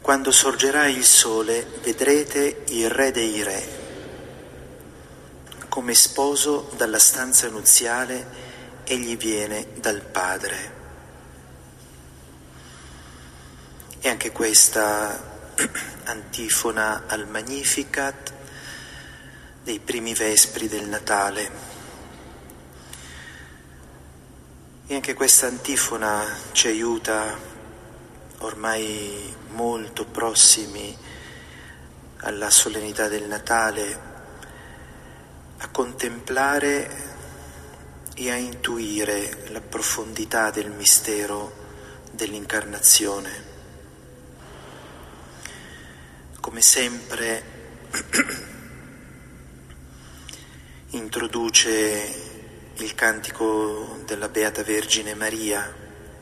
Quando sorgerà il sole, vedrete il Re dei Re, come sposo dalla stanza nuziale, egli viene dal Padre. E anche questa antifona al Magnificat dei primi vespri del Natale. E anche questa antifona ci aiuta, ormai molto prossimi alla solennità del Natale, a contemplare e a intuire la profondità del mistero dell'incarnazione. Come sempre introduce il cantico della Beata Vergine Maria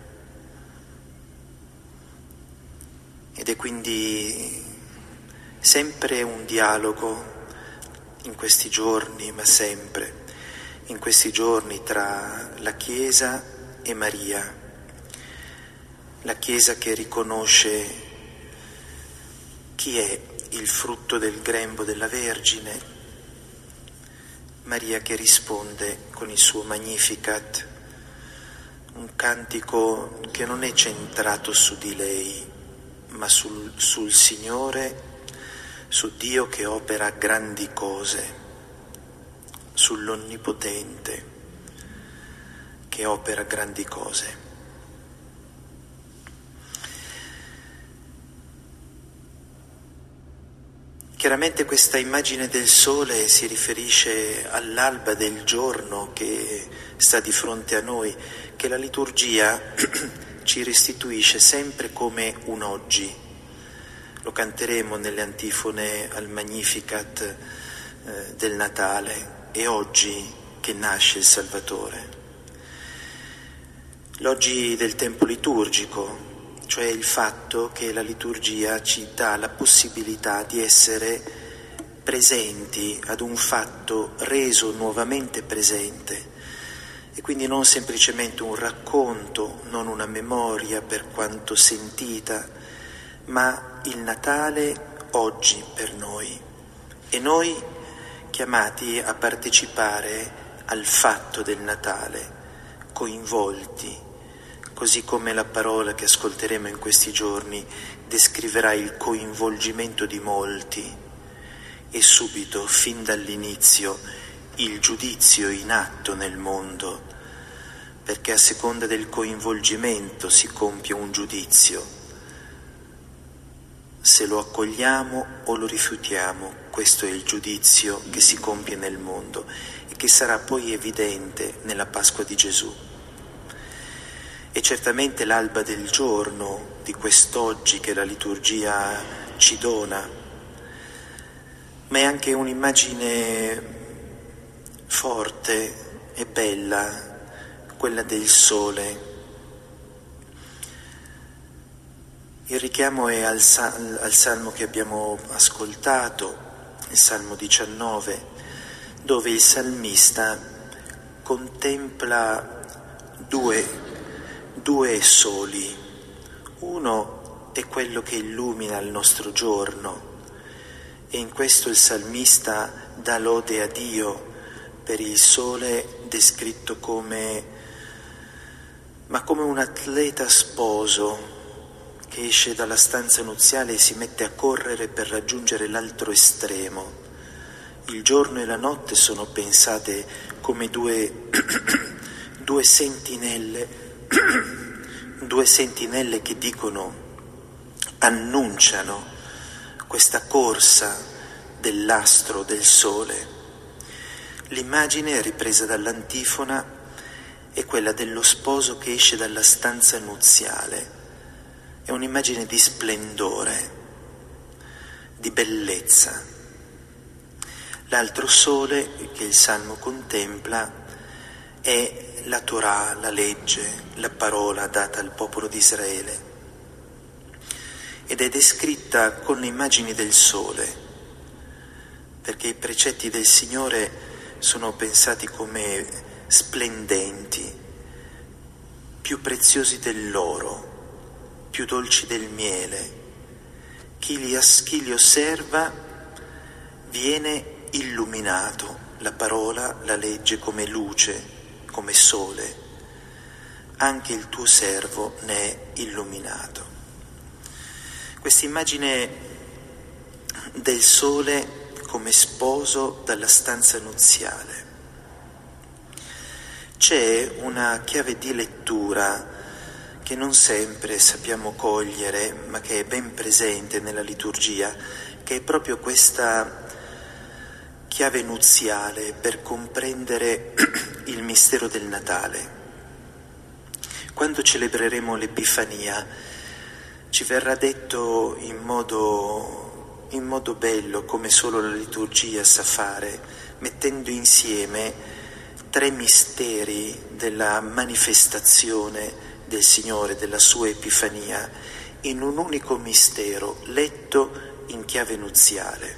ed è quindi sempre un dialogo in questi giorni, ma sempre in questi giorni, tra la Chiesa e Maria, la Chiesa che riconosce chi è il frutto del grembo della Vergine, Maria che risponde con il suo Magnificat, un cantico che non è centrato su di lei, ma sul Signore, su Dio che opera grandi cose, sull'Onnipotente che opera grandi cose. Chiaramente questa immagine del sole si riferisce all'alba del giorno che sta di fronte a noi, che la liturgia ci restituisce sempre come un oggi. Lo canteremo nelle antifone al Magnificat del Natale. È oggi che nasce il Salvatore. L'oggi del tempo liturgico, cioè il fatto che la liturgia ci dà la possibilità di essere presenti ad un fatto reso nuovamente presente, e quindi non semplicemente un racconto, non una memoria per quanto sentita, ma il Natale oggi per noi, e noi chiamati a partecipare al fatto del Natale, coinvolti, così come la parola che ascolteremo in questi giorni descriverà il coinvolgimento di molti e subito, fin dall'inizio, il giudizio in atto nel mondo, perché a seconda del coinvolgimento si compie un giudizio. Se lo accogliamo o lo rifiutiamo, questo è il giudizio che si compie nel mondo e che sarà poi evidente nella Pasqua di Gesù. E certamente l'alba del giorno di quest'oggi che la liturgia ci dona, ma è anche un'immagine forte e bella, quella del sole. Il richiamo è al salmo che abbiamo ascoltato, il Salmo 19, dove il salmista contempla due soli. Uno è quello che illumina il nostro giorno, e in questo il salmista dà lode a Dio per il sole descritto come un atleta sposo che esce dalla stanza nuziale e si mette a correre per raggiungere l'altro estremo. Il giorno e la notte sono pensate come due sentinelle che annunciano questa corsa dell'astro del sole. L'immagine ripresa dall'antifona è quella dello sposo che esce dalla stanza nuziale. È un'immagine di splendore, di bellezza. L'altro sole che il Salmo contempla è la Torah, la legge, la parola data al popolo di Israele, ed è descritta con le immagini del sole, perché i precetti del Signore sono pensati come splendenti, più preziosi dell'oro, più dolci del miele, Chi li osserva viene illuminato. La parola la legge come luce, come sole. Anche il tuo servo ne è illuminato. Questa immagine del sole come sposo dalla stanza nuziale. C'è una chiave di lettura che non sempre sappiamo cogliere, ma che è ben presente nella liturgia, che è proprio questa chiave nuziale per comprendere il mistero del Natale. Quando celebreremo l'Epifania ci verrà detto in modo bello, come solo la liturgia sa fare, mettendo insieme 3 misteri della manifestazione del Signore, della sua Epifania, in un unico mistero letto in chiave nuziale.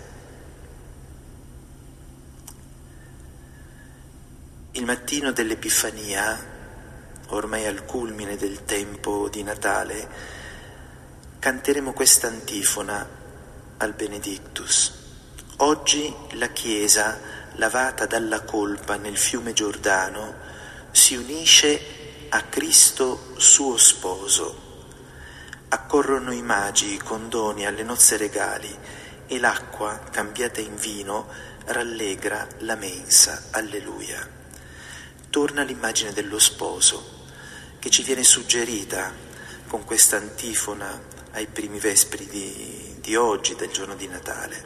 Il mattino dell'Epifania, ormai al culmine del tempo di Natale, canteremo questa antifona al Benedictus. Oggi la Chiesa, lavata dalla colpa nel fiume Giordano, si unisce a Cristo suo sposo. Accorrono i magi con doni alle nozze regali e l'acqua, cambiata in vino, rallegra la mensa. Alleluia. Torna l'immagine dello sposo che ci viene suggerita con questa antifona ai primi vespri di oggi, del giorno di Natale.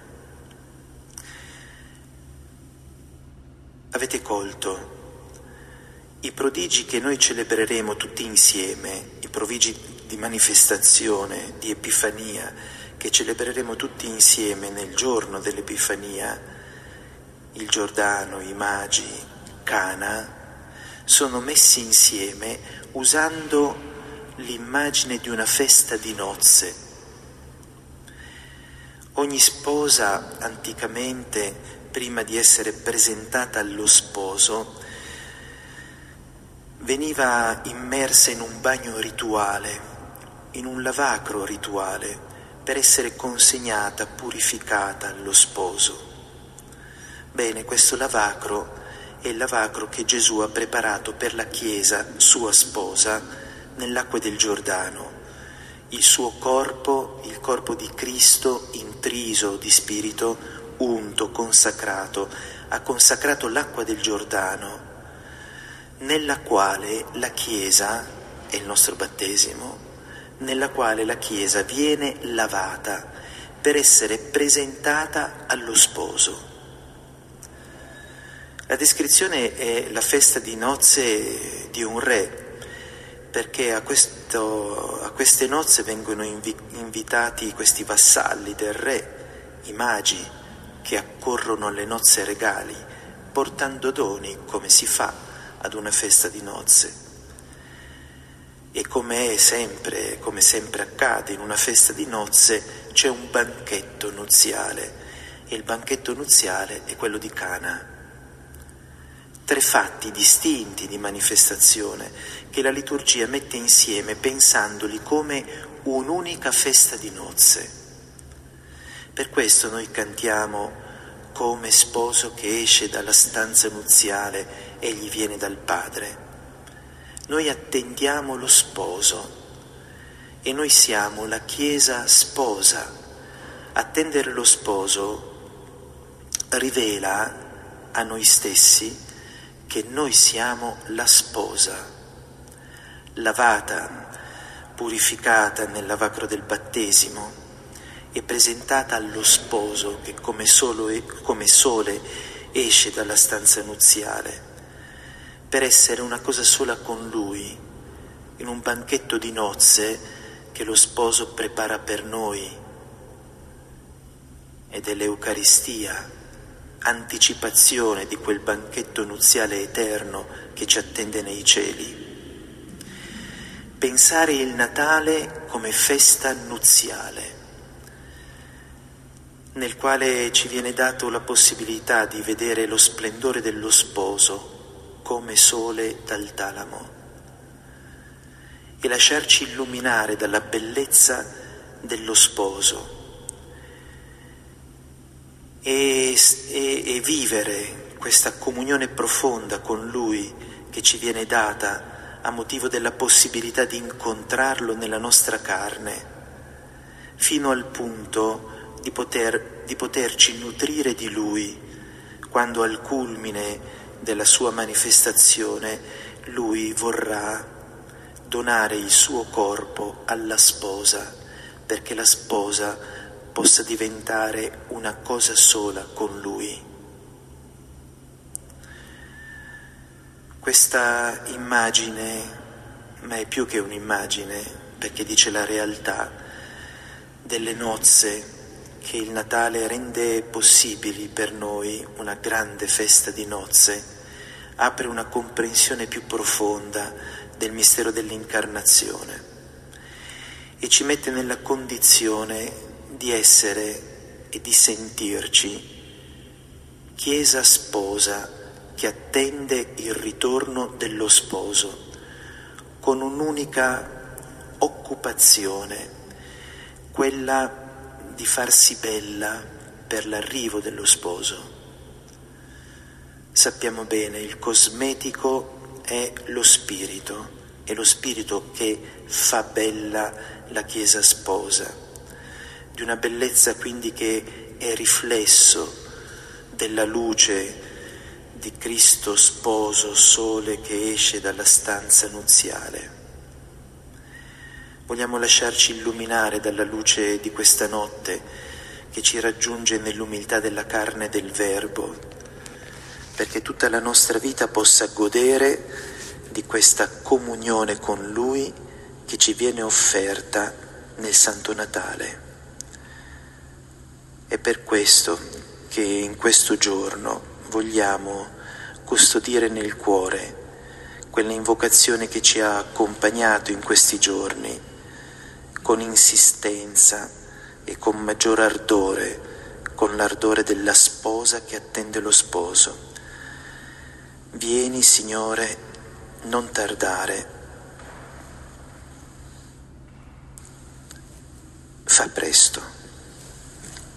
Avete colto i prodigi che noi celebreremo tutti insieme, i prodigi di manifestazione, di Epifania, che celebreremo tutti insieme nel giorno dell'Epifania, il Giordano, i magi, Cana, sono messi insieme usando l'immagine di una festa di nozze. Ogni sposa anticamente, prima di essere presentata allo sposo, veniva immersa in un bagno rituale, in un lavacro rituale, per essere consegnata, purificata allo sposo. Bene, questo lavacro è il lavacro che Gesù ha preparato per la Chiesa, sua sposa, nell'acqua del Giordano. Il suo corpo, il corpo di Cristo, intriso di spirito, unto, consacrato, ha consacrato l'acqua del Giordano, nella quale la Chiesa, è il nostro battesimo, nella quale la Chiesa viene lavata per essere presentata allo sposo. La descrizione è la festa di nozze di un re, perché a queste nozze vengono invitati questi vassalli del re, i magi, che accorrono alle nozze regali, portando doni, come si fa ad una festa di nozze. E come sempre accade in una festa di nozze, c'è un banchetto nuziale, e il banchetto nuziale è quello di Cana. 3 fatti distinti di manifestazione che la liturgia mette insieme pensandoli come un'unica festa di nozze. Per questo noi cantiamo: come sposo che esce dalla stanza nuziale, egli viene dal Padre. Noi attendiamo lo sposo e noi siamo la Chiesa sposa. Attendere lo sposo rivela a noi stessi che noi siamo la sposa, lavata, purificata nel lavacro del battesimo e presentata allo sposo che come sole esce dalla stanza nuziale per essere una cosa sola con lui, in un banchetto di nozze che lo sposo prepara per noi, ed è l'Eucaristia, anticipazione di quel banchetto nuziale eterno che ci attende nei cieli. Pensare il Natale come festa nuziale, nel quale ci viene dato la possibilità di vedere lo splendore dello sposo come sole dal talamo e lasciarci illuminare dalla bellezza dello sposo, e vivere questa comunione profonda con Lui che ci viene data a motivo della possibilità di incontrarlo nella nostra carne, fino al punto di poterci nutrire di Lui, quando al culmine della sua manifestazione Lui vorrà donare il suo corpo alla sposa, perché la sposa possa diventare una cosa sola con Lui. Questa immagine, ma è più che un'immagine, perché dice la realtà delle nozze, che il Natale rende possibili per noi, una grande festa di nozze, apre una comprensione più profonda del mistero dell'incarnazione e ci mette nella condizione di essere e di sentirci Chiesa sposa che attende il ritorno dello sposo con un'unica occupazione, quella di farsi bella per l'arrivo dello sposo. Sappiamo bene, il cosmetico è lo spirito che fa bella la Chiesa sposa, di una bellezza quindi che è riflesso della luce di Cristo sposo, sole che esce dalla stanza nuziale. Vogliamo lasciarci illuminare dalla luce di questa notte che ci raggiunge nell'umiltà della carne e del Verbo, perché tutta la nostra vita possa godere di questa comunione con Lui che ci viene offerta nel Santo Natale. È per questo che in questo giorno vogliamo custodire nel cuore quella invocazione che ci ha accompagnato in questi giorni, con insistenza e con maggior ardore, con l'ardore della sposa che attende lo sposo. Vieni, Signore, non tardare. Fa presto.